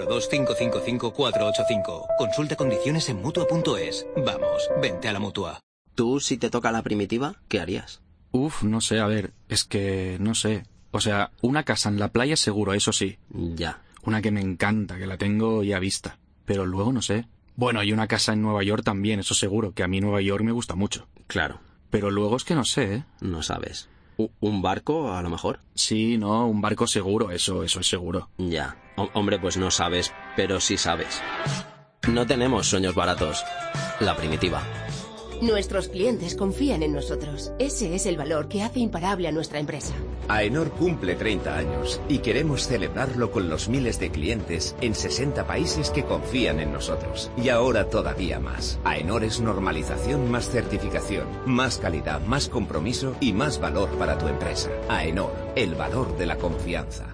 902-555-485. Consulta condiciones en Mutua.es. Vamos, vente a la Mutua. ¿Tú, si te toca la primitiva, qué harías? No sé, a ver, es que no sé. O sea, una casa en la playa seguro, eso sí. Ya. Una que me encanta, que la tengo ya vista. Pero luego no sé. Bueno, y una casa en Nueva York también, eso seguro, que a mí Nueva York me gusta mucho. Claro. Pero luego es que no sé, ¿eh? No sabes. ¿Un barco, a lo mejor? Sí, no, un barco seguro, eso es seguro. Ya. Hombre, pues no sabes, pero sí sabes. No tenemos sueños baratos. La primitiva. Nuestros clientes confían en nosotros. Ese es el valor que hace imparable a nuestra empresa. AENOR cumple 30 años y queremos celebrarlo con los miles de clientes en 60 países que confían en nosotros. Y ahora todavía más. AENOR es normalización más certificación, más calidad, más compromiso y más valor para tu empresa. AENOR, el valor de la confianza.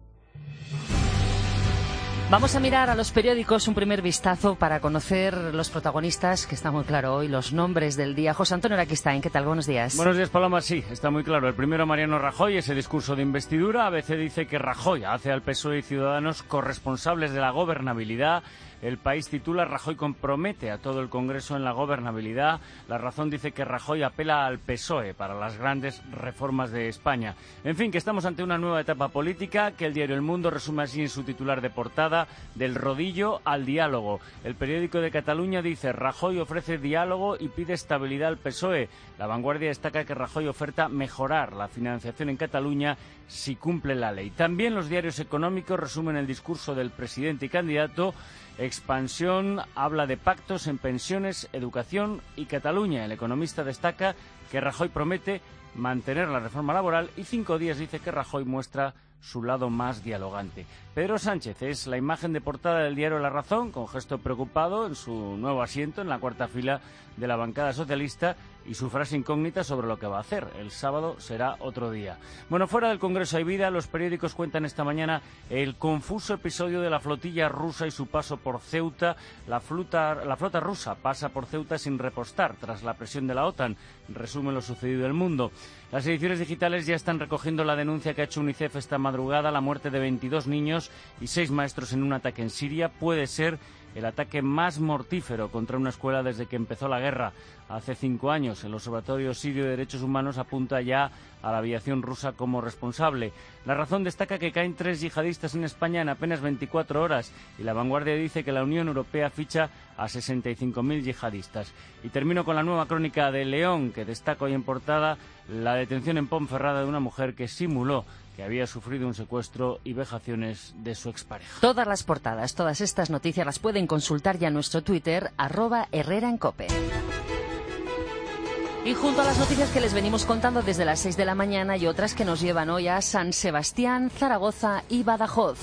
Vamos a mirar a los periódicos un primer vistazo para conocer los protagonistas, que está muy claro hoy, los nombres del día. José Antonio Araquistain, ¿qué tal? Buenos días. Buenos días, Paloma. Sí, está muy claro. El primero, Mariano Rajoy, ese discurso de investidura. ABC dice que Rajoy hace al PSOE y Ciudadanos corresponsables de la gobernabilidad. El País titula: Rajoy compromete a todo el Congreso en la gobernabilidad. La Razón dice que Rajoy apela al PSOE para las grandes reformas de España. En fin, que estamos ante una nueva etapa política que el diario El Mundo resume así en su titular de portada: del rodillo al diálogo. El periódico de Cataluña dice: Rajoy ofrece diálogo y pide estabilidad al PSOE. La Vanguardia destaca que Rajoy oferta mejorar la financiación en Cataluña si cumple la ley. También los diarios económicos resumen el discurso del presidente y candidato. Expansión habla de pactos en pensiones, educación y Cataluña. El Economista destaca que Rajoy promete mantener la reforma laboral y 5 días dice que Rajoy muestra su lado más dialogante. Pedro Sánchez es la imagen de portada del diario La Razón, con gesto preocupado en su nuevo asiento en la cuarta fila de la bancada socialista y su frase incógnita sobre lo que va a hacer. El sábado será otro día. Bueno, fuera del Congreso hay vida. Los periódicos cuentan esta mañana el confuso episodio de la flotilla rusa y su paso por Ceuta. La flota rusa pasa por Ceuta sin repostar tras la presión de la OTAN. Resume lo sucedido en El Mundo. Las ediciones digitales ya están recogiendo la denuncia que ha hecho UNICEF esta madrugada. La muerte de 22 niños y 6 maestros en un ataque en Siria puede ser el ataque más mortífero contra una escuela desde que empezó la guerra hace 5 años. El Observatorio Sirio de Derechos Humanos apunta ya a la aviación rusa como responsable. La Razón destaca que caen 3 yihadistas en España en apenas 24 horas y La Vanguardia dice que la Unión Europea ficha a 65.000 yihadistas. Y termino con la nueva crónica de León, que destaca hoy en portada la detención en Ponferrada de una mujer que simuló que había sufrido un secuestro y vejaciones de su expareja. Todas las portadas, todas estas noticias las pueden consultar ya en nuestro Twitter, @HerreraEnCope. Y junto a las noticias que les venimos contando desde las 6 de la mañana y otras que nos llevan hoy a San Sebastián, Zaragoza y Badajoz.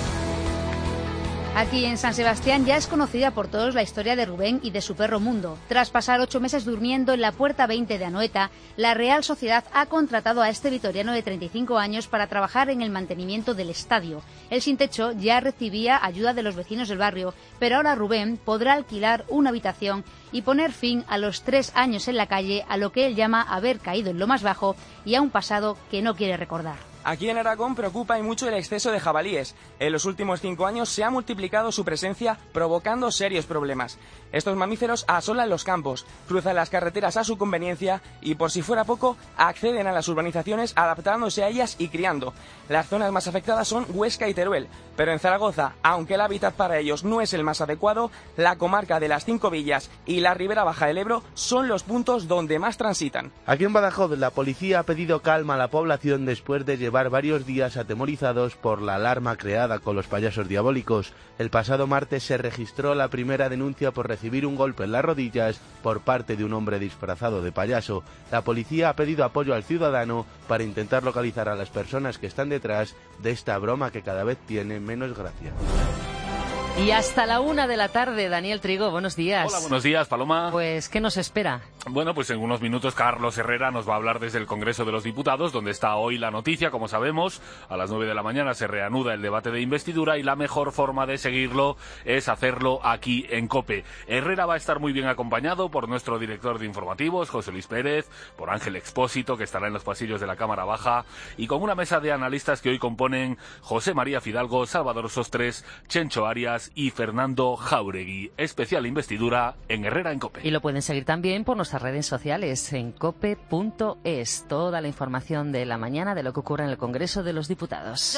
Aquí en San Sebastián ya es conocida por todos la historia de Rubén y de su perro Mundo. Tras pasar 8 meses durmiendo en la Puerta 20 de Anoeta, la Real Sociedad ha contratado a este vitoriano de 35 años para trabajar en el mantenimiento del estadio. El sin techo ya recibía ayuda de los vecinos del barrio, pero ahora Rubén podrá alquilar una habitación y poner fin a los 3 años en la calle, a lo que él llama haber caído en lo más bajo y a un pasado que no quiere recordar. Aquí en Aragón preocupa y mucho el exceso de jabalíes. En los últimos 5 años se ha multiplicado su presencia, provocando serios problemas. Estos mamíferos asolan los campos, cruzan las carreteras a su conveniencia y, por si fuera poco, acceden a las urbanizaciones adaptándose a ellas y criando. Las zonas más afectadas son Huesca y Teruel, pero en Zaragoza, aunque el hábitat para ellos no es el más adecuado, la comarca de las Cinco Villas y la Ribera Baja del Ebro son los puntos donde más transitan. Aquí en Badajoz, la policía ha pedido calma a la población después de llevar varios días atemorizados por la alarma creada con los payasos diabólicos. El pasado martes se registró la primera denuncia por recibir un golpe en las rodillas por parte de un hombre disfrazado de payaso. La policía ha pedido apoyo al ciudadano para intentar localizar a las personas que están detrás de esta broma que cada vez tiene menos gracia. Y hasta la 1 de la tarde, Daniel Trigo, buenos días. Hola, buenos días, Paloma. Pues, ¿qué nos espera? Bueno, pues en unos minutos Carlos Herrera nos va a hablar desde el Congreso de los Diputados, donde está hoy la noticia, como sabemos. A las 9 de la mañana se reanuda el debate de investidura y la mejor forma de seguirlo es hacerlo aquí en COPE. Herrera va a estar muy bien acompañado por nuestro director de informativos, José Luis Pérez, por Ángel Expósito, que estará en los pasillos de la Cámara Baja, y con una mesa de analistas que hoy componen José María Fidalgo, Salvador Sostres, Chencho Arias y Fernando Jáuregui. Especial investidura en Herrera en COPE. Y lo pueden seguir también por nuestras redes sociales en cope.es. Toda la información de la mañana de lo que ocurre en el Congreso de los Diputados.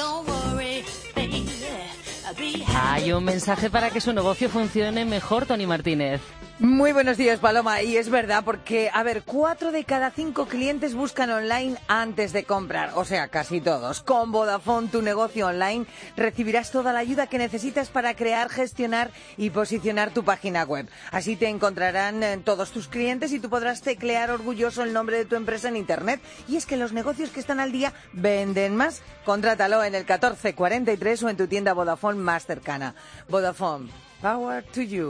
Hay un mensaje para que su negocio funcione mejor, Tony Martínez. Muy buenos días, Paloma. Y es verdad, porque, 4 de cada 5 clientes buscan online antes de comprar. O sea, casi todos. Con Vodafone, tu negocio online, recibirás toda la ayuda que necesitas para crear, gestionar y posicionar tu página web. Así te encontrarán todos tus clientes y tú podrás teclear orgulloso el nombre de tu empresa en Internet. Y es que los negocios que están al día venden más. Contrátalo en el 1443 o en tu tienda Vodafone más cercana. Vodafone, power to you.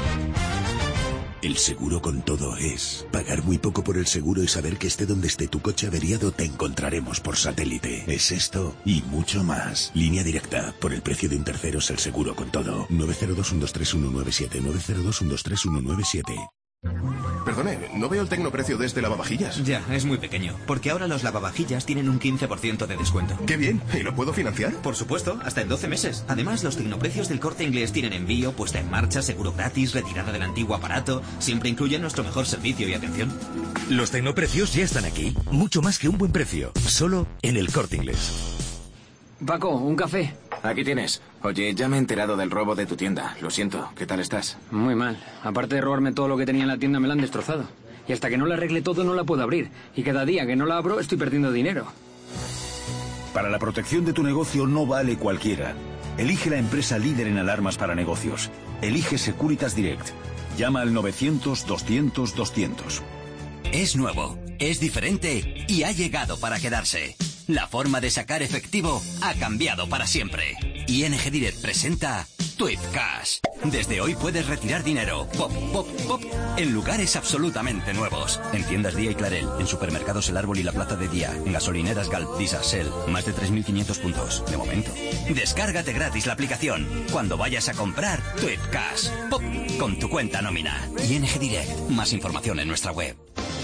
El seguro con todo es pagar muy poco por el seguro y saber que esté donde esté tu coche averiado te encontraremos por satélite. Es esto y mucho más. Línea Directa. Por el precio de un tercero es el seguro con todo. 902-123-197. 902-123-197. Perdone, no veo el tecnoprecio de este lavavajillas. Ya, es muy pequeño, porque ahora los lavavajillas tienen un 15% de descuento. ¡Qué bien! ¿Y lo puedo financiar? Por supuesto, hasta en 12 meses. Además, los tecnoprecios del Corte Inglés tienen envío, puesta en marcha, seguro gratis, retirada del antiguo aparato. Siempre incluyen nuestro mejor servicio y atención. Los tecnoprecios ya están aquí. Mucho más que un buen precio. Solo en el Corte Inglés. Paco, un café. Aquí tienes. Oye, ya me he enterado del robo de tu tienda. Lo siento. ¿Qué tal estás? Muy mal. Aparte de robarme todo lo que tenía en la tienda, me la han destrozado. Y hasta que no la arregle todo, no la puedo abrir. Y cada día que no la abro, estoy perdiendo dinero. Para la protección de tu negocio no vale cualquiera. Elige la empresa líder en alarmas para negocios. Elige Securitas Direct. Llama al 900-200-200. Es nuevo, es diferente y ha llegado para quedarse. La forma de sacar efectivo ha cambiado para siempre. ING Direct presenta Tweetcash. Desde hoy puedes retirar dinero, pop, pop, pop, en lugares absolutamente nuevos. En tiendas Día y Clarel, en supermercados El Árbol y la Plaza de Día, en gasolineras Galp, Disa, Shell, más de 3.500 puntos, de momento. Descárgate gratis la aplicación. Cuando vayas a comprar, Tweetcash, pop, con tu cuenta nómina. ING Direct, más información en nuestra web.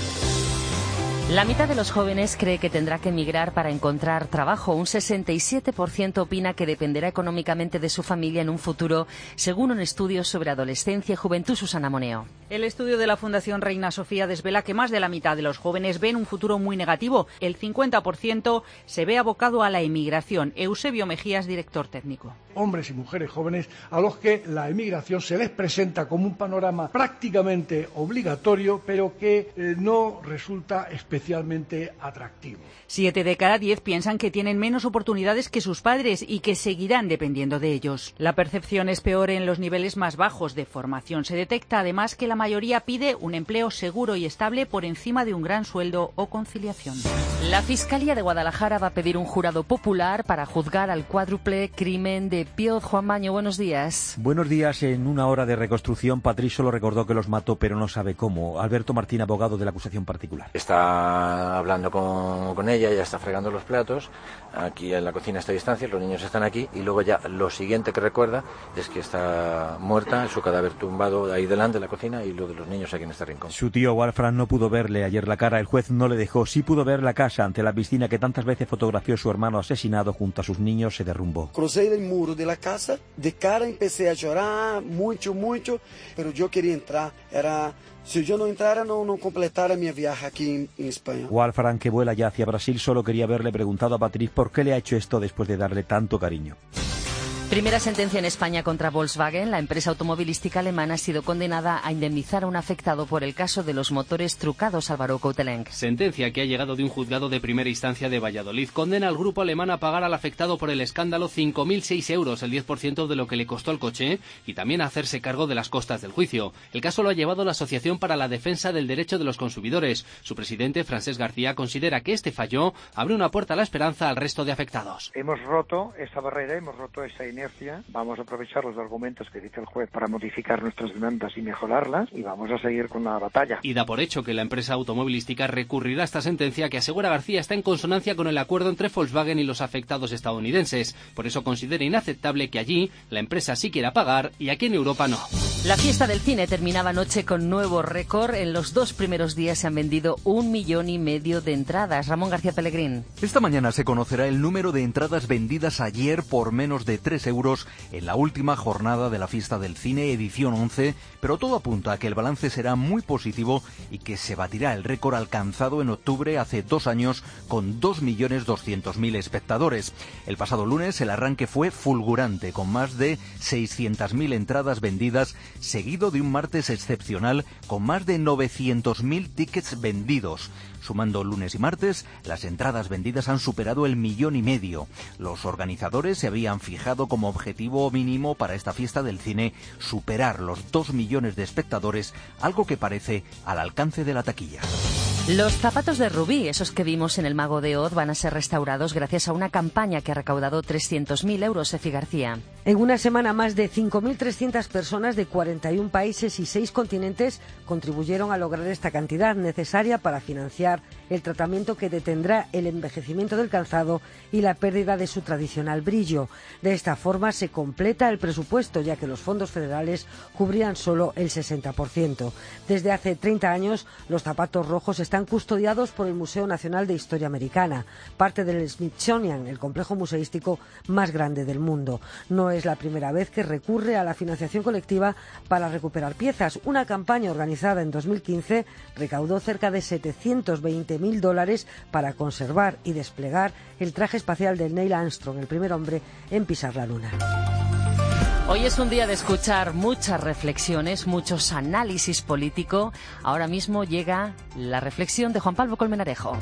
La mitad de los jóvenes cree que tendrá que emigrar para encontrar trabajo. Un 67% opina que dependerá económicamente de su familia en un futuro, según un estudio sobre adolescencia y juventud. Susana Moneo. El estudio de la Fundación Reina Sofía desvela que más de la mitad de los jóvenes ven un futuro muy negativo. El 50% se ve abocado a la emigración. Eusebio Mejías, director técnico. Hombres y mujeres jóvenes a los que la emigración se les presenta como un panorama prácticamente obligatorio, pero que no resulta especialmente atractivo. 7 de cada 10 piensan que tienen menos oportunidades que sus padres y que seguirán dependiendo de ellos. La percepción es peor en los niveles más bajos de formación. Se detecta además que la mayoría pide un empleo seguro y estable por encima de un gran sueldo o conciliación. La Fiscalía de Guadalajara va a pedir un jurado popular para juzgar al cuádruple crimen de Pioz. Juan Maño, buenos días. Buenos días. En una hora de reconstrucción, Patricio lo recordó que los mató, pero no sabe cómo. Alberto Martín, abogado de la acusación particular. Está hablando con ella, ya está fregando los platos. Aquí en la cocina a esta distancia, los niños están aquí. Y luego ya lo siguiente que recuerda es que está muerta, su cadáver tumbado ahí delante de la cocina y lo de los niños aquí en este rincón. Su tío Walfran no pudo verle ayer la cara. El juez no le dejó. Sí pudo ver la casa casa, ante la piscina que tantas veces fotografió su hermano asesinado junto a sus niños, se derrumbó. Crucé el muro de la casa, de cara empecé a llorar mucho, pero yo quería entrar. Si yo no entrara, no completara mi viaje aquí en España. Walfran, que vuela ya hacia Brasil, solo quería haberle preguntado a Patrick por qué le ha hecho esto después de darle tanto cariño. Primera sentencia en España contra Volkswagen. La empresa automovilística alemana ha sido condenada a indemnizar a un afectado por el caso de los motores trucados. Álvaro Coutelenc. Sentencia que ha llegado de un juzgado de primera instancia de Valladolid. Condena al grupo alemán a pagar al afectado por el escándalo 5.006 euros, el 10% de lo que le costó el coche, y también a hacerse cargo de las costas del juicio. El caso lo ha llevado la Asociación para la Defensa del Derecho de los Consumidores. Su presidente, Francesc García, considera que este fallo abre una puerta a la esperanza al resto de afectados. Hemos roto esa barrera, hemos roto esa inercia. Vamos a aprovechar los argumentos que dice el juez para modificar nuestras demandas y mejorarlas, y vamos a seguir con la batalla. Y da por hecho que la empresa automovilística recurrirá a esta sentencia, que asegura García está en consonancia con el acuerdo entre Volkswagen y los afectados estadounidenses. Por eso considera inaceptable que allí la empresa sí quiera pagar y aquí en Europa no. La fiesta del cine terminaba anoche con nuevo récord. En los 2 primeros días se han vendido 1,5 millones de entradas. Ramón García Pellegrín. Esta mañana se conocerá el número de entradas vendidas ayer por menos de 3 euros en la última jornada de la fiesta del cine, edición 11, pero todo apunta a que el balance será muy positivo y que se batirá el récord alcanzado en octubre hace 2 años con 2.200.000 espectadores. El pasado lunes el arranque fue fulgurante, con más de 600.000 entradas vendidas, seguido de un martes excepcional con más de 900.000 tickets vendidos. Sumando lunes y martes, las entradas vendidas han superado el 1,5 millones. Los organizadores se habían fijado como objetivo mínimo para esta fiesta del cine superar los 2 millones de espectadores, algo que parece al alcance de la taquilla. Los zapatos de Rubí, esos que vimos en El Mago de Oz, van a ser restaurados gracias a una campaña que ha recaudado 300.000 euros. Efi García. En una semana, más de 5.300 personas de 41 países y 6 continentes contribuyeron a lograr esta cantidad necesaria para financiar el tratamiento que detendrá el envejecimiento del calzado y la pérdida de su tradicional brillo. De esta forma se completa el presupuesto, ya que los fondos federales cubrían solo el 60%. Desde hace 30 años, los zapatos rojos están custodiados por el Museo Nacional de Historia Americana, parte del Smithsonian, el complejo museístico más grande del mundo. No es la primera vez que recurre a la financiación colectiva para recuperar piezas. Una campaña organizada en 2015 recaudó cerca de $720.000 para conservar y desplegar el traje espacial de Neil Armstrong, el primer hombre en pisar la Luna. Hoy es un día de escuchar muchas reflexiones, muchos análisis político. Ahora mismo llega la reflexión de Juan Pablo Colmenarejo.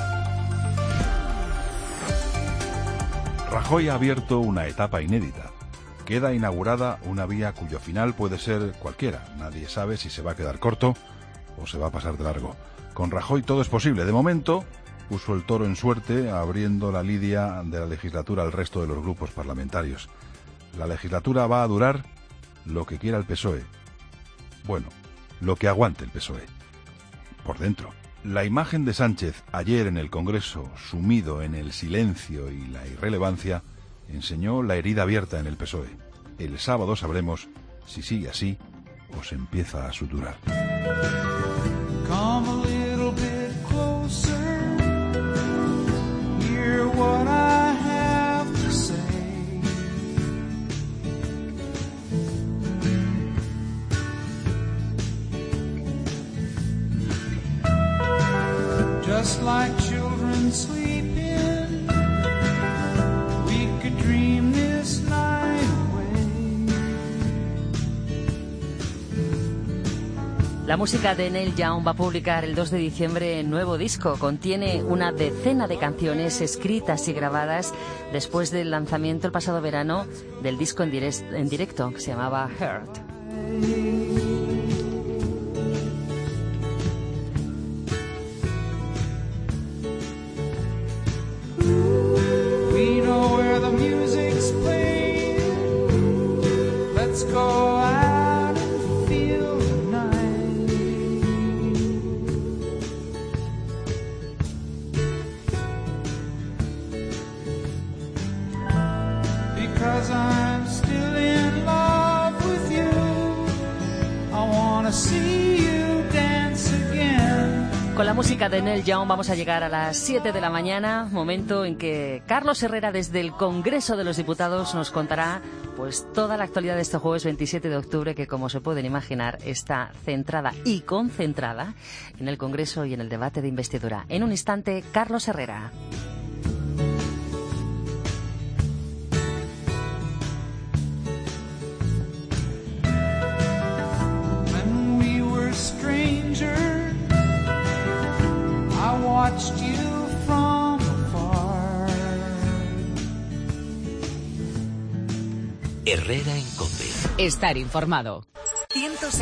Rajoy ha abierto una etapa inédita. Queda inaugurada una vía cuyo final puede ser cualquiera. Nadie sabe si se va a quedar corto o se va a pasar de largo. Con Rajoy todo es posible. De momento, puso el toro en suerte abriendo la lidia de la legislatura al resto de los grupos parlamentarios. La legislatura va a durar lo que quiera el PSOE. Bueno, lo que aguante el PSOE. Por dentro. La imagen de Sánchez ayer en el Congreso, sumido en el silencio y la irrelevancia, enseñó la herida abierta en el PSOE. El sábado sabremos si sigue así o se empieza a suturar. Come a little bit closer. Hear what I have to say. Just like children sleeping, we could dream this night away. La música de Neil Young va a publicar el 2 de diciembre un nuevo disco. Contiene una decena de canciones escritas y grabadas después del lanzamiento el pasado verano del disco en directo que se llamaba Heart. We know where the music's playing. Let's go out and feel the night. Because I'm still in love with you. Con la música de Neil Young vamos a llegar a las 7 de la mañana, momento en que Carlos Herrera desde el Congreso de los Diputados nos contará pues toda la actualidad de este jueves 27 de octubre que, como se pueden imaginar, está centrada y concentrada en el Congreso y en el debate de investidura. En un instante, Carlos Herrera. When we were strangers, I watched you from afar. Herrera en COPE. Estar informado. 106.